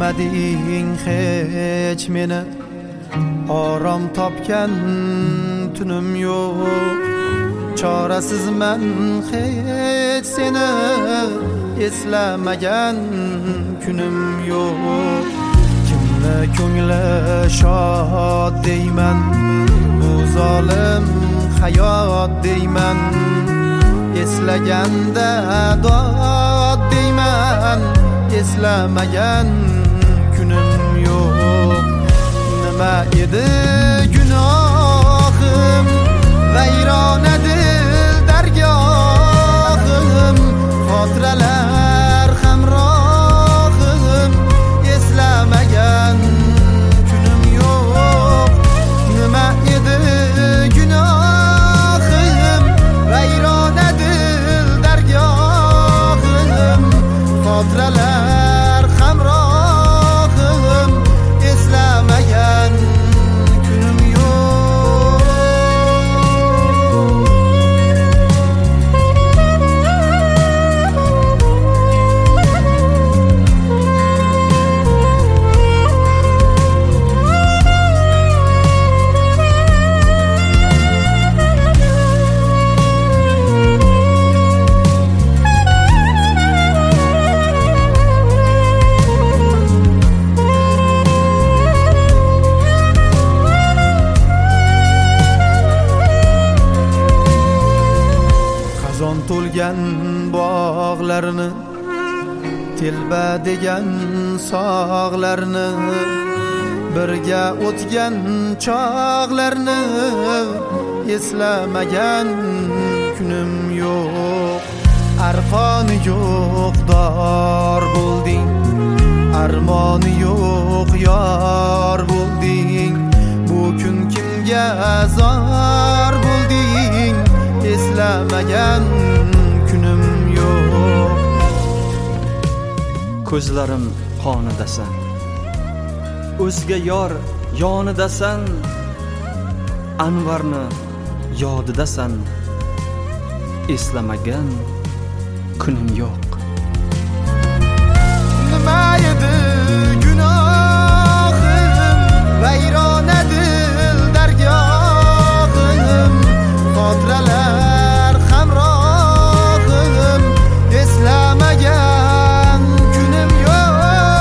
Bilmading hech meni orom topgan tunim yo'q. Chorasizman hech seni eslamagan kunim yo'q. Kimni ko'ngli shod deyman, bu zolim hayot deyman. Eslaganda dod deyman, eslamagan kunim yo'q. Nima edi gunohim, vayrona dil dargohim, xotiralar hamrohim, eslamagan kunim yo'q. Nima edi gunohim, vayrona dil dargohim, xotiralar hamrohim, eslamagan kunim yo'q. To'lgan bog'larni, telba degan sog'larni, birga o'tgan chog'larni eslamagan kunim yo'q. Arqoni yo'q dor bo'lding, armoni yo'q yor bo'lding. Bu kun kimga zor bo'lding, eslamagan kunim yo'q. Ko'zlarim qonidasan, o'zga yor yonidasan, Anvarni yodidasan, eslamagan kunim yo'q. Nima edi gunohim, vayrona dil dargohim, xotiralar hamrohim, eslamagan kunim yo'q.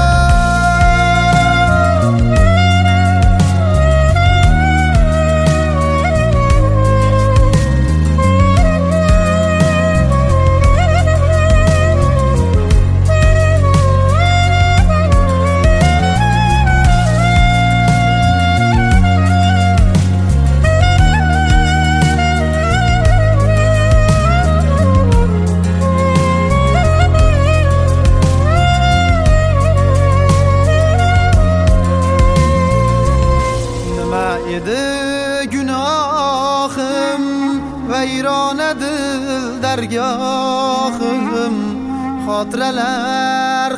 Gunohim, vayrona dil dargohim, xotiralar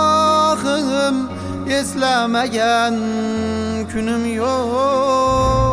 hamrohim, eslamagan kunim yo'q.